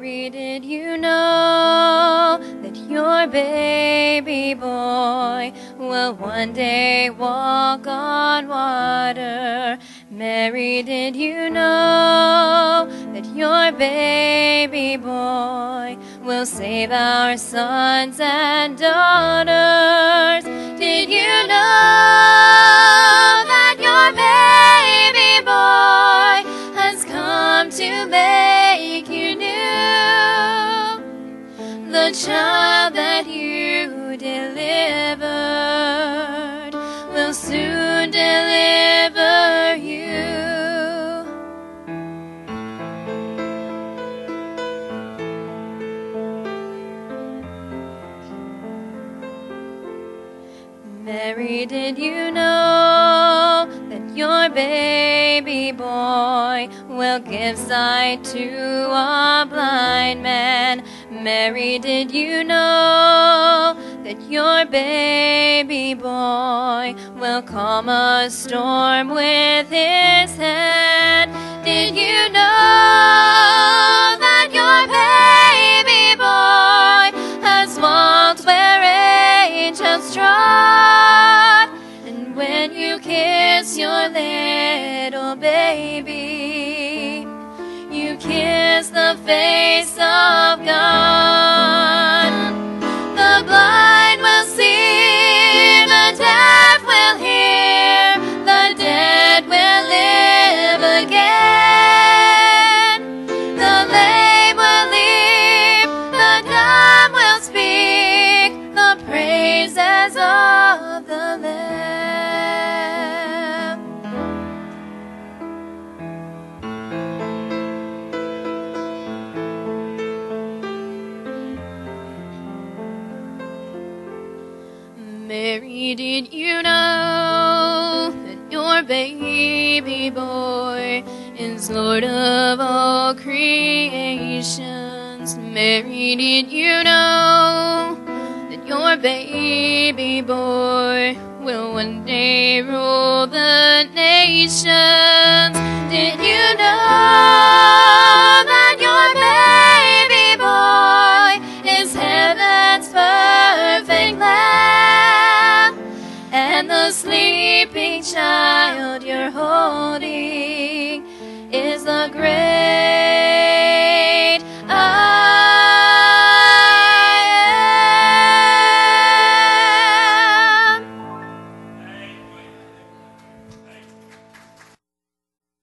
Mary, did you know that your baby boy will one day walk on water? Mary, did you know that your baby boy will save our sons and daughters? Did you know that your baby boy has come to make you new? The child that you delivered will soon deliver you. Mary, did you know that your baby boy will give sight to a blind man? Mary, did you know that your baby boy will calm a storm with his hand? Did you know that your baby boy has walked where angels trod? And when you kiss your little baby, you kiss the face of God. The blind will see, the deaf will hear, the dead will live again. The lame will leap, the dumb will speak, the praises of the Lamb. Mary, did you know that your baby boy is Lord of all creations? Mary, did you know that your baby boy will one day rule the nations? Did you know that your baby boy is heaven's perfect Lamb? And the sleeping child you're holding is the great